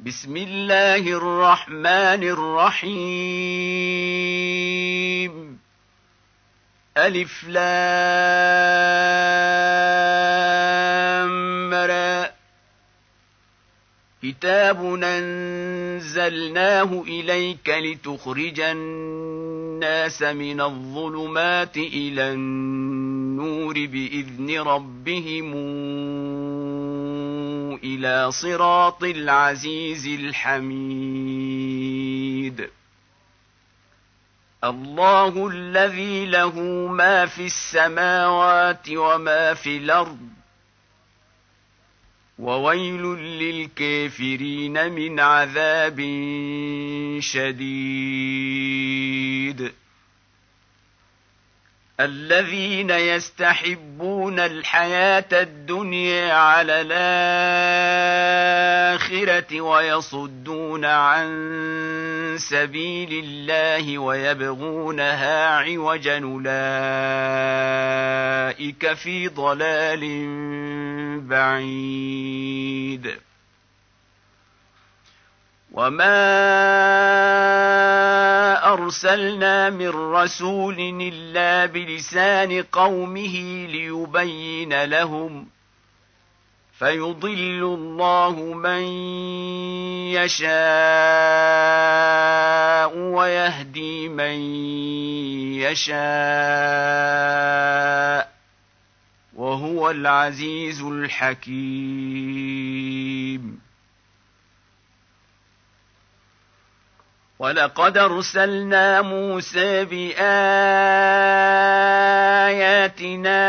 بسم الله الرحمن الرحيم. ألف لام را. كتاب أنزلناه إليك لتخرج الناس من الظلمات إلى النور بإذن ربهم إلى صراط العزيز الحميد. الله الذي له ما في السماوات وما في الأرض، وويل للكافرين من عذاب شديد. الذين يستحبون الحياة الدنيا على الآخرة ويصدون عن سبيل الله ويبغونها عوجا، أولئك في ضلال بعيد. وما أرسلنا من رسول إلا بلسان قومه ليبين لهم، فيضل الله من يشاء ويهدي من يشاء، وهو العزيز الحكيم. ولقد أرسلنا موسى بآياتنا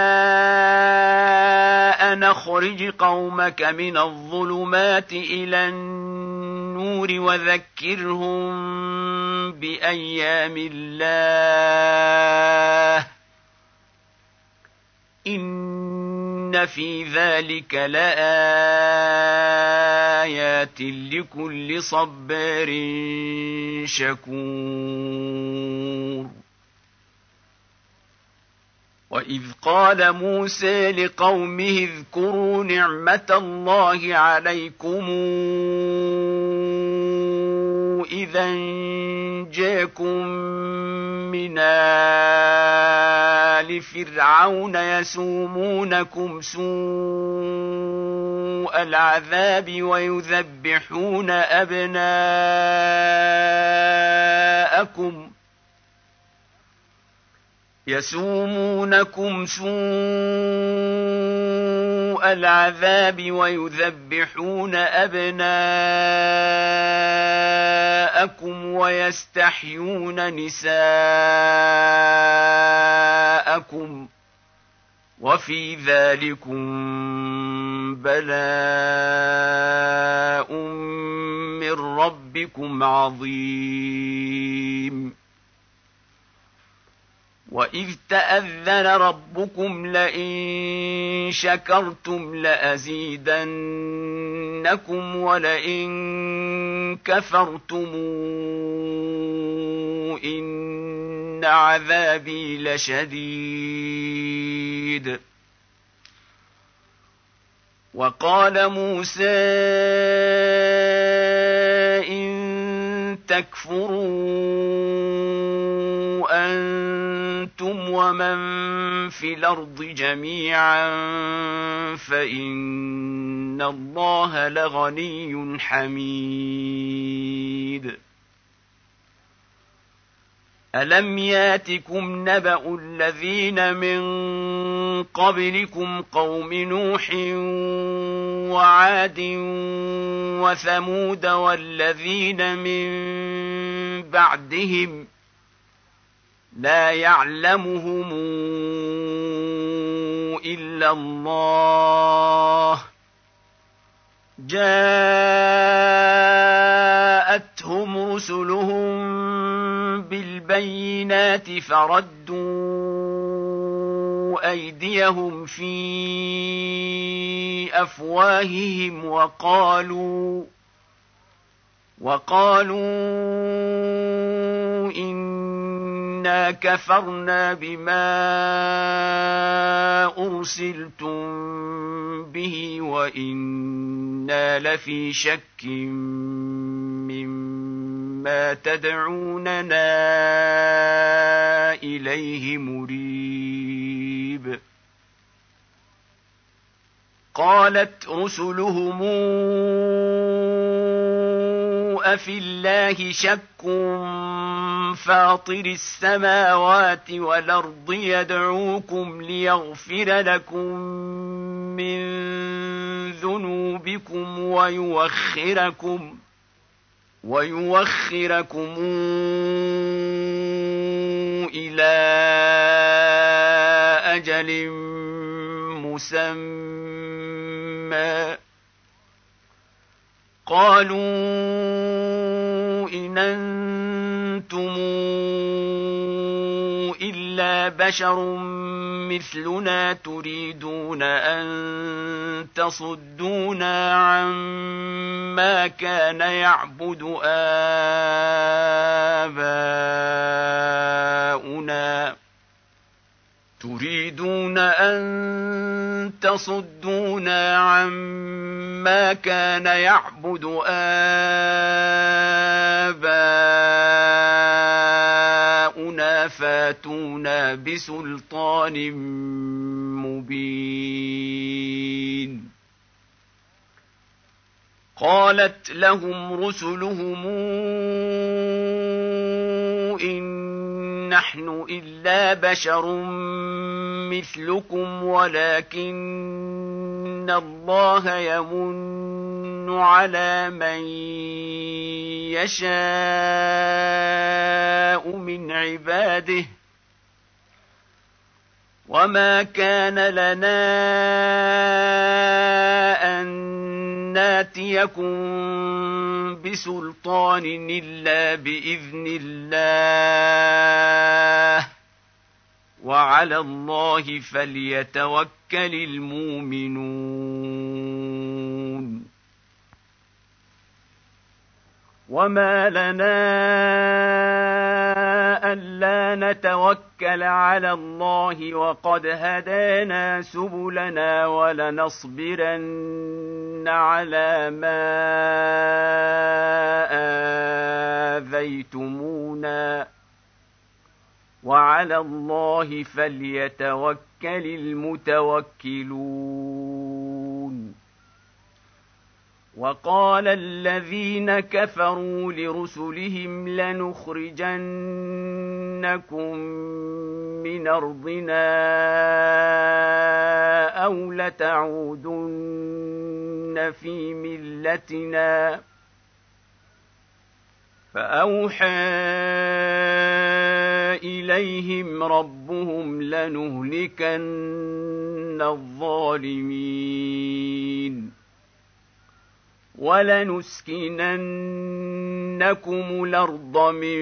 أن أخرج قومك من الظلمات إلى النور وذكرهم بأيام الله، إن في ذلك لآيات لكل صبار شكور. وإذ قال موسى لقومه اذكروا نعمة الله عليكم إذا جاءكم من آل فرعون يسومونكم سوء العذاب ويذبحون أبناءكم ويستحيون نساءكم، وفي ذلكم بلاء من ربكم عظيم. وإذ تأذن ربكم لئن شكرتم لأزيدنكم ولئن كفرتم إن عذابي لشديد. وقال موسى إن تكفروا أنتم ومن في الأرض جميعا فإن الله لغني حميد. ألم ياتكم نبأ الذين من قبلكم قوم نوح وعاد وثمود والذين من بعدهم لا يعلمهم إلا الله، جاءتهم رسلهم بالبينات فردوا أيديهم في أفواههم وقالوا إنا كفرنا بما أرسلتم به وإنا لفي شك مما تدعوننا إليه مريب. قالت رسلهم أفي الله شك فاطر السماوات والأرض يدعوكم ليغفر لكم من ذنوبكم ويوخركم إلى أجل مسمى. قالوا إن أنتم إلا بشر مثلنا تريدون أن تصدونا عما كان يعبد آباؤنا فاتونا بسلطان مبين. قالت لهم رسلهم إن نحن إلا بشر مثلكم ولكن الله يمن على من يشاء من عباده وما كان لنا أن ناتيكم بسلطان إلا بإذن الله وعلى الله فليتوكل المؤمنون. وما لنا ألا نتوكل على الله وقد هدانا سبلنا ولنصبرن على ما آذيتمونا وعلى الله فليتوكل المتوكلون. وقال الذين كفروا لرسلهم لنخرجنكم من أرضنا أو لتعودن في ملتنا فأوحى إليهم ربهم لنهلكن الظالمين ولنسكننكم الأرض من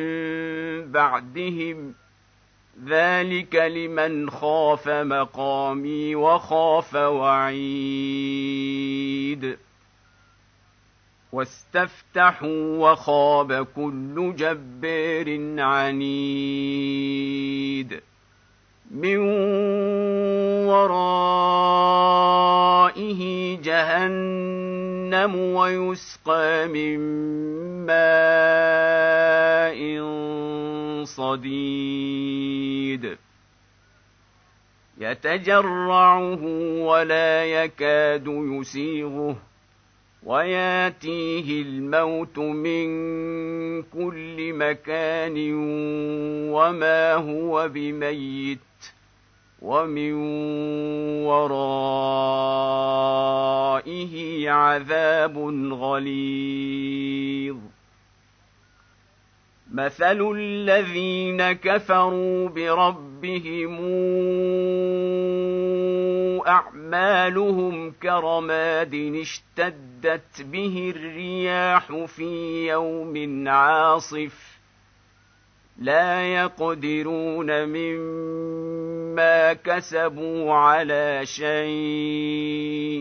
بعدهم ذلك لمن خاف مقامي وخاف وعيد. واستفتحوا وخاب كل جبار عنيد من ورائه جهنم ويسقى من ماء صديد يتجرعه ولا يكاد يسيغه وياتيه الموت من كل مكان وما هو بميت ومن ورائه عذاب غليظ. مثل الذين كفروا بربهم أعمالهم كرماد اشتدت به الرياح في يوم عاصف لا يقدرون مما كسبوا على شيء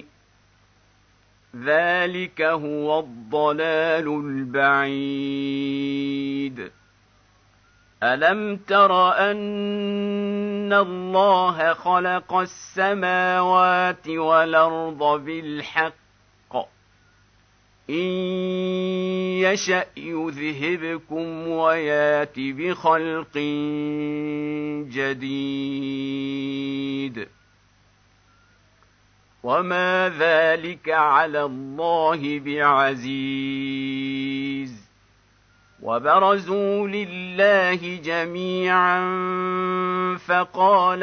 ذلك هو الضلال البعيد. ألم تر أن الله خلق السماوات والأرض بالحق إن يشأ يذهبكم ويات بخلق جديد وما ذلك على الله بعزيز وبرزوا لله جميعا فقال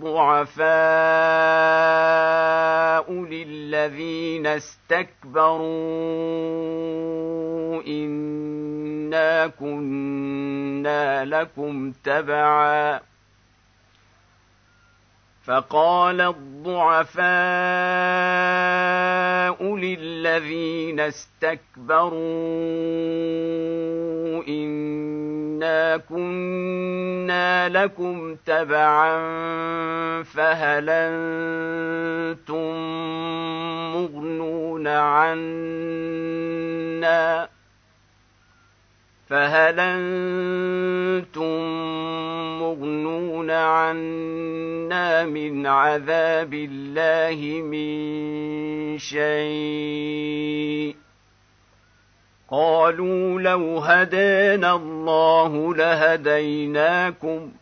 الضعفاء للذين استكبروا إنا كنا لكم تبعا فقال الضعفاء للذين استكبروا إنا كنا لكم تبعا فهل أنتم مغنون عنا من عذاب الله من شيء قالوا لو هدانا الله لهديناكم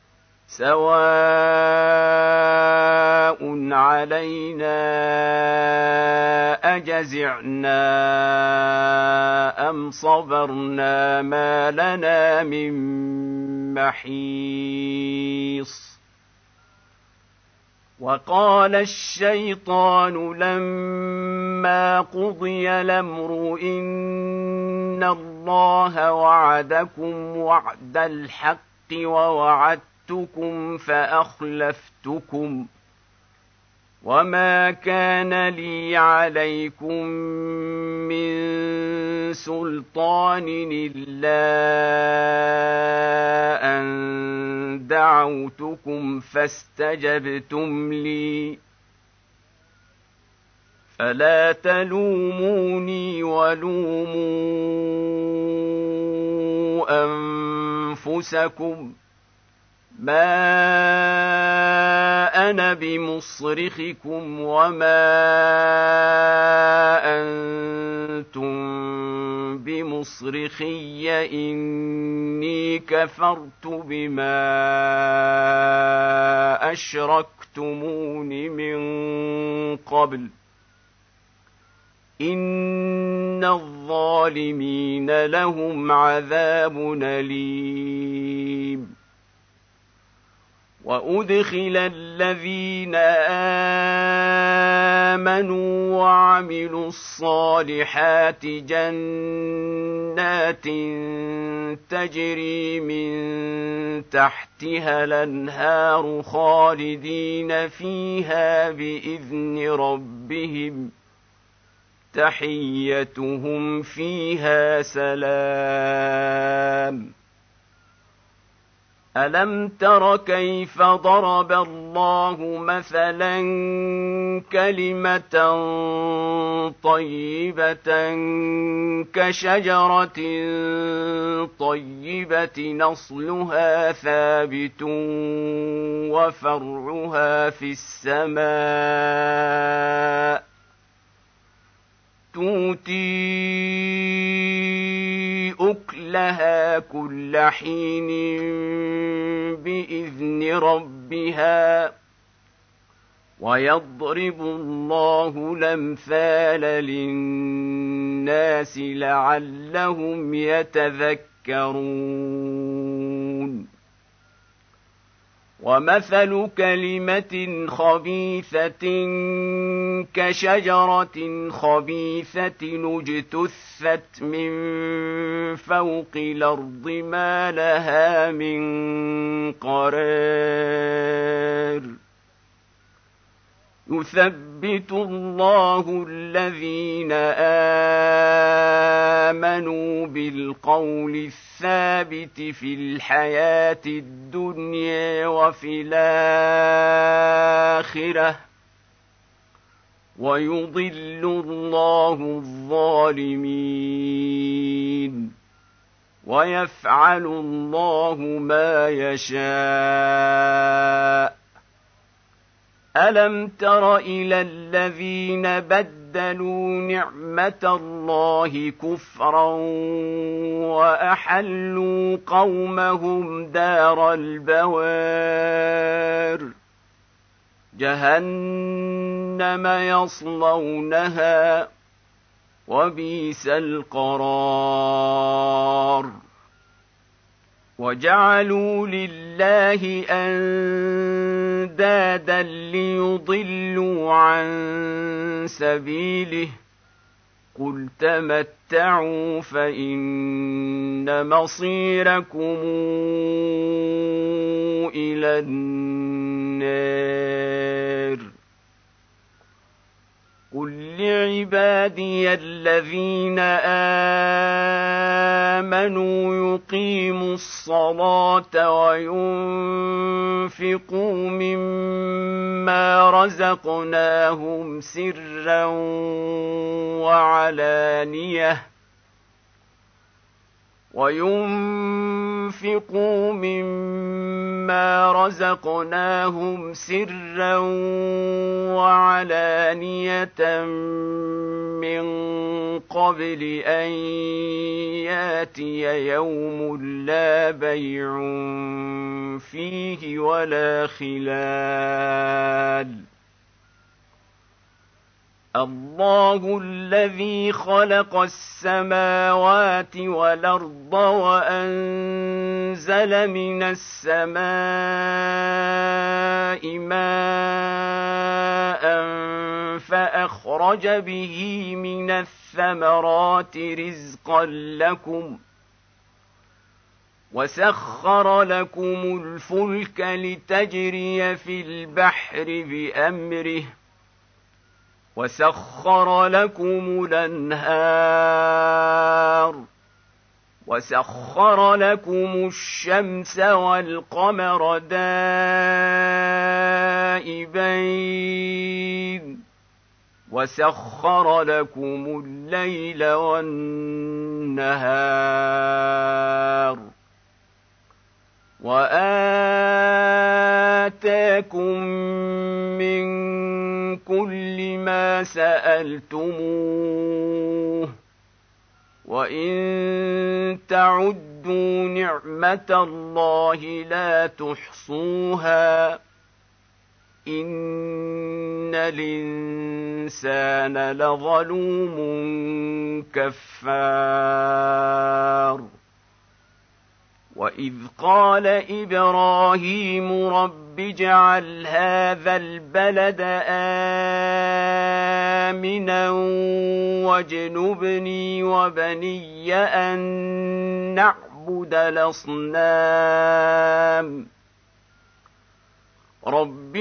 سواء علينا أجزعنا أم صبرنا ما لنا من محيص وقال الشيطان لما قضي الأمر إن الله وعدكم وعد الحق ووعدتكم فأخلفتكم وما كان لي عليكم من سلطان إلا أن دعوتكم فاستجبتم لي فلا تلوموني ولوموا أنفسكم ما أنا بمصرخكم وما أنتم بمصرخي إني كفرت بما أشركتمون من قبل إن الظالمين لهم عذاب أليم وأدخل الذين آمنوا وعملوا الصالحات جنات تجري من تحتها الأنهار خالدين فيها بإذن ربهم تحيتهم فيها سلام ألم تر كيف ضرب الله مثلا كلمة طيبة كشجرة طيبة نصلها ثابت وفرعها في السماء تؤتي أكلها كل حين بإذن ربها ويضرب الله الأمثال للناس لعلهم يتذكرون ومثل كلمة خبيثة كشجرة خبيثة اجتثت من فوق الأرض ما لها من قرار يثبت الله الذين آمنوا بالقول الثابت في الحياة الدنيا وفي الآخرة ويضل الله الظالمين ويفعل الله ما يشاء. ألم تر إلى الذين بدلوا نعمة الله كفرا وأحلوا قومهم دار البوار جهنم يصلونها وبئس القرار. وجعلوا لله أندادا ليضلوا عن سبيله قل تمتعوا فإن مصيركم إلى النار. قل لعبادي الذين آمنوا يقيموا الصلاة وينفقوا مما رزقناهم سرا وعلانية من قبل أن ياتي يوم لا بيع فيه ولا خلال. الله الذي خلق السماوات والأرض وأنزل من السماء ماء فأخرج به من الثمرات رزقا لكم وسخر لكم الفلك لتجري في البحر بأمره وسخر لكم الأنهار وسخر لكم الشمس والقمر دائبين وسخر لكم الليل والنهار وآتاكم من كل ما سألتموه وإن تعدوا نعمة الله لا تحصوها إن الإنسان لظلوم كفار. وإذ قال إبراهيم رب اجعل هذا البلد آمنا واجنبني وبني أن نعبد الأصنام رب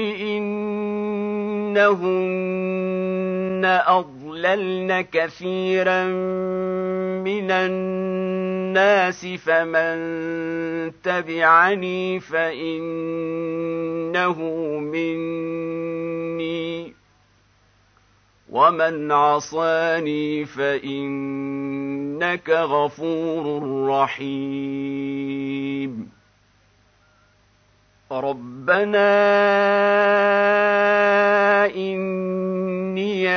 إنهن أضللن كثيرا من الناس فمن تبعني فإنه مني ومن عصاني فإنك غفور رحيم. ربنا إني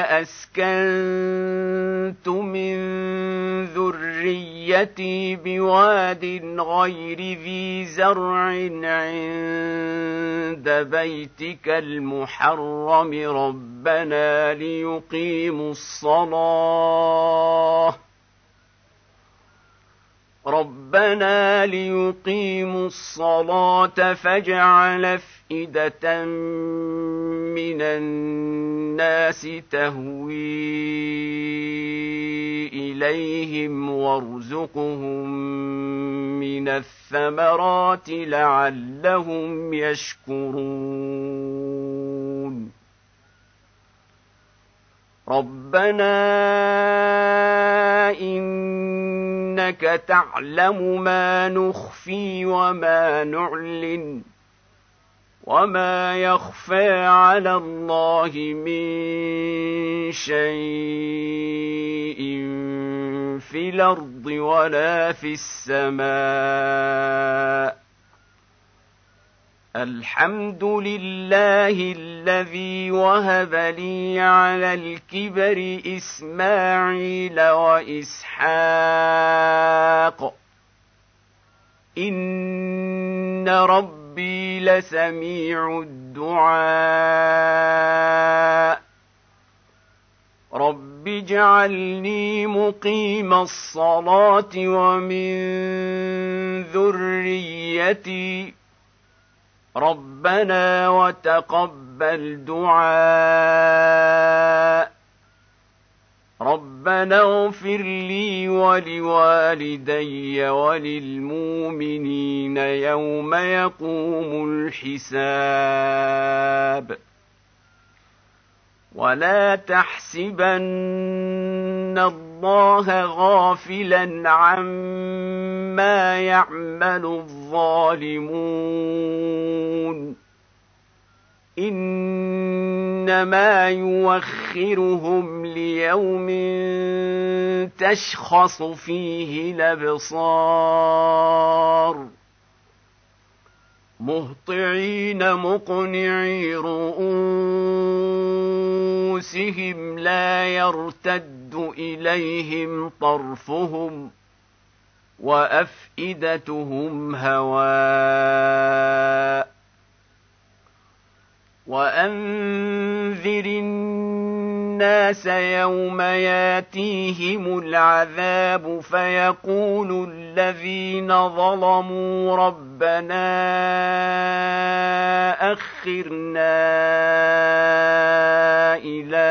أسكنت من ذريتي بواد غير ذي زرع عند بيتك المحرم ربنا ليقيموا الصلاة فاجعل أفئدة من الناس تهوي إليهم وارزقهم من الثمرات لعلهم يشكرون. ربنا إنك تعلم ما نخفي وما نعلن وما يخفى على الله من شيء في في الأرض ولا في السماء. الحمد لله الذي وهب لي على الكبر إسماعيل وإسحاق إن ربي لسميع الدعاء. رب اجعلني مقيم الصلاة ومن ذريتي ربنا وتقبل دعاء. ربنا اغفر لي ولوالدي وللمؤمنين يوم يقوم الحساب. ولا تحسبن الله غافلا عما يعمل الظالمون إنما يوخرهم ليوم تشخص فيه الأبصار مهطعين مقنعي رؤوسهم لا يرتد إليهم طرفهم وأفئدتهم هواء. وأنذر الناس يوم ياتيهم العذاب فيقول الذين ظلموا ربنا أخرنا إلى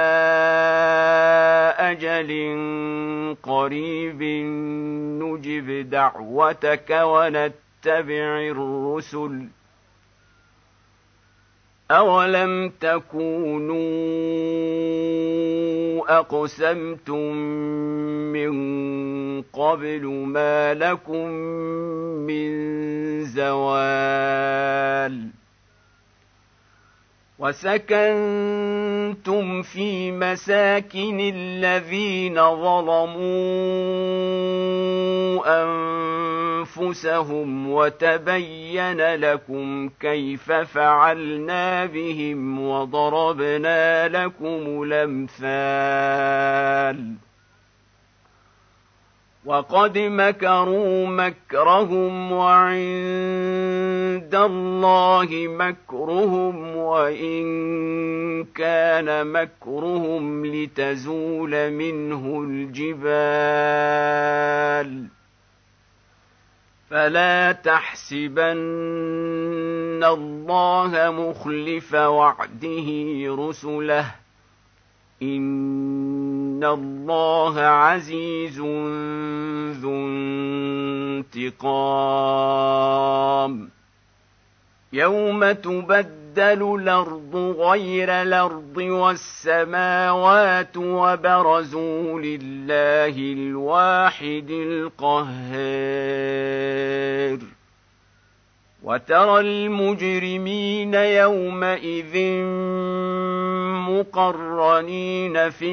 أجل قريب نجب دعوتك ونتبع الرسل أولم تكونوا أقسمتم من قبل ما لكم من زوال. وسكنتم في مساكن الذين ظلموا أنفسهم وتبين لكم كيف فعلنا بهم وضربنا لكم الأمثال. وقد مكروا مكرهم وعند الله مكرهم وإن كان مكرهم لتزول منه الجبال. فلا تحسبن الله مخلف وعده رسله إن الله عزيز ذو انتقام. يوم تبدل الأرض غير الأرض والسماوات وبرزوا لله الواحد القهار. وترى المجرمين يومئذ مقرنين في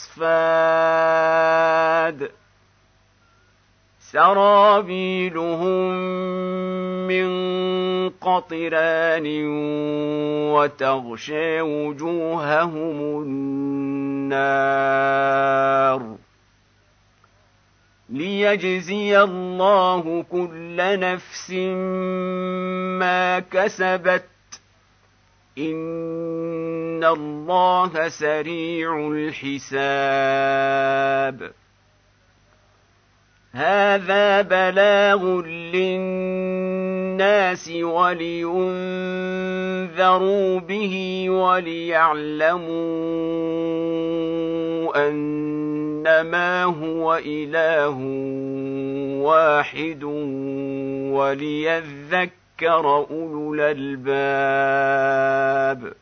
الأصفاد سرابيلهم من قطران وتغشى وجوههم النار. ليجزي الله كل نفس ما كسبت إن الله سريع الحساب. هذا بلاغ للناس ولينذروا به وليعلموا أنما هو إله واحد وليذكر أولو الألباب.